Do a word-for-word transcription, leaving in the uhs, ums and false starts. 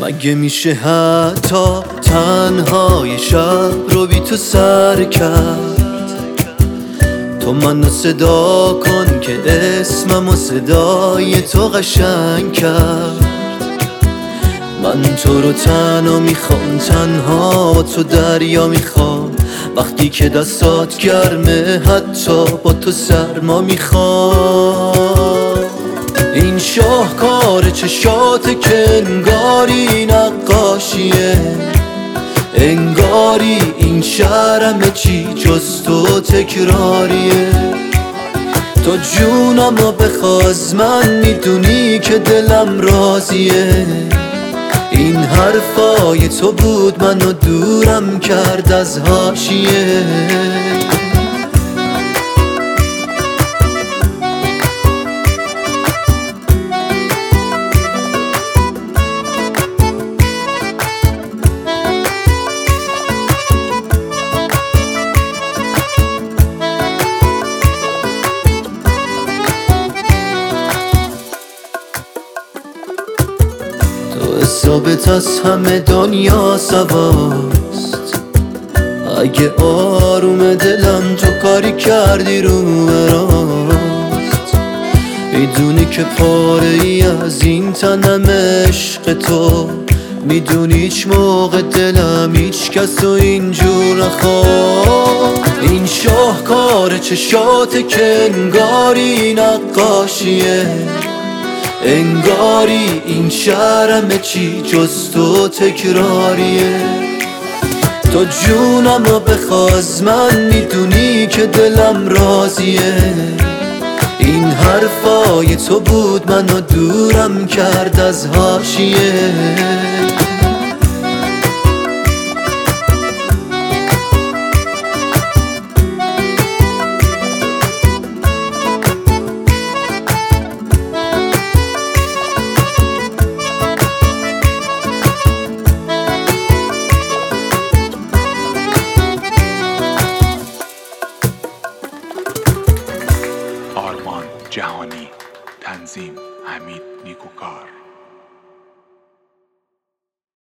مگه میشه حتی تنهای شب رو بی تو سر کرد؟ تو منو صدا کن که اسمم و صدای تو قشنگ کرد. من تو رو تنها میخوام، تنها با تو دریا میخوام. وقتی که دستات گرمه حتی با تو سرما میخوام. این شاهکار چشات که انگاری نقاشیه، انگاری این شهر همه چی جز تو تکراریه. تو جونمو بخوا از من، میدونی که دلم راضیه. این حرفای تو بود منو دورم کرد از حاشیه. حسابت از همه دنیا سواست. اگه آروم دلم تو کاری کردی رو براست. میدونی که پاره ای از این تنم عشق تو. میدونی هیچ موقع دلم هیچ کس رو اینجور نخواد. این شاهکار چشات که انگاری نقاشیه، انگاری این شهر همه چی جز تو تکراریه. تو جونمو بخوا از من، میدونی که دلم راضیه. این حرفای تو بود منو دورم کرد از حاشیه.